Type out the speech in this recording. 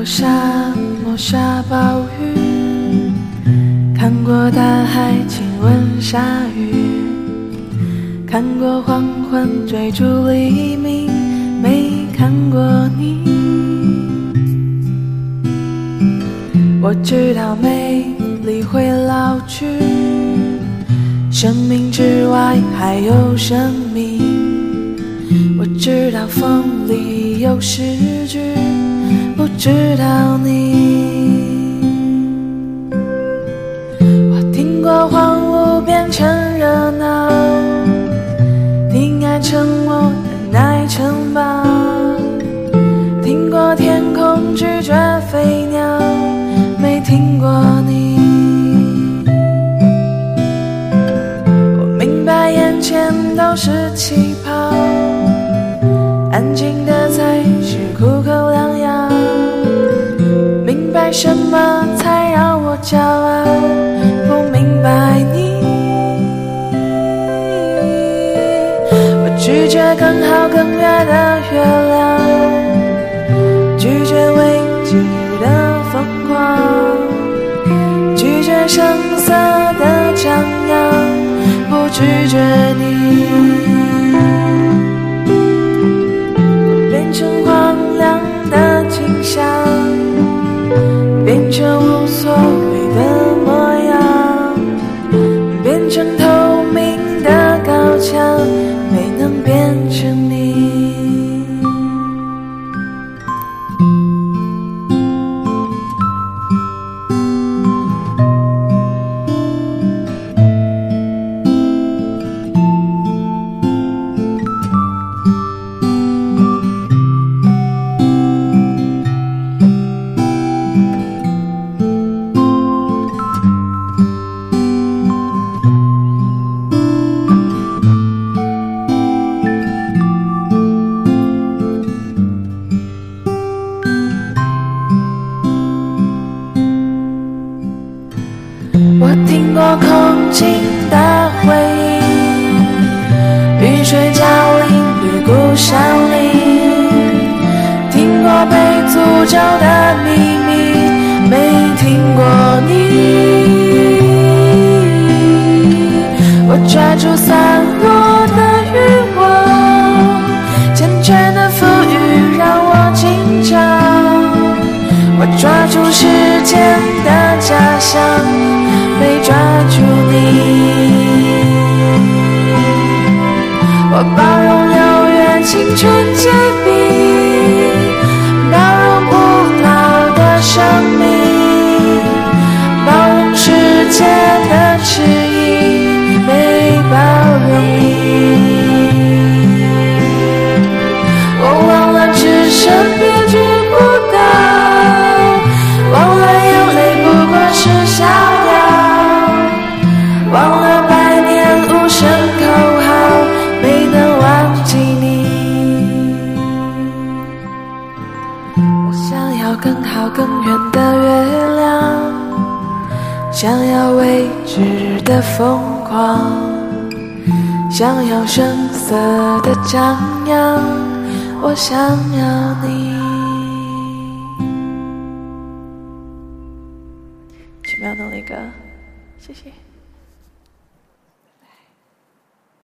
过沙漠下暴雨，看过大海亲吻鲨鱼，看过黄昏追逐黎明，没看过你。我知道美丽会老去，生命之外还有生命。我知道风里有诗句，不知道你。我听过荒芜变成热闹，听爱沉默忍耐城堡，听过天空拒绝飞鸟，没听过你。我明白眼前都是气泡，安静的才是苦口良药，明白什么才让我骄傲，不明白你。我拒绝更好更远的月亮，拒绝未知的疯狂，拒绝声色的张扬，不拒绝你。变成荒凉的景象，变成无所谓的模样，变成透明的高墙，没能变成你。我听过空境的回忆，雨水降临越过山林，听过被诅咒的秘密，没听过你。我抓住散落的欲望，缱绻的浮语让我紧张，我抓住时间的假象，没抓住你。我包容六月青春结冰，包容不老的生命，包容世界的迟疑，没包容你。我忘了置身别具孤岛，忘了眼泪不过是逍遥，忘了百年无声口号，没能忘记你。我想要更好更远的月亮，想要未知的疯狂，想要声色的张扬，我想要你。奇妙的那个，谢谢。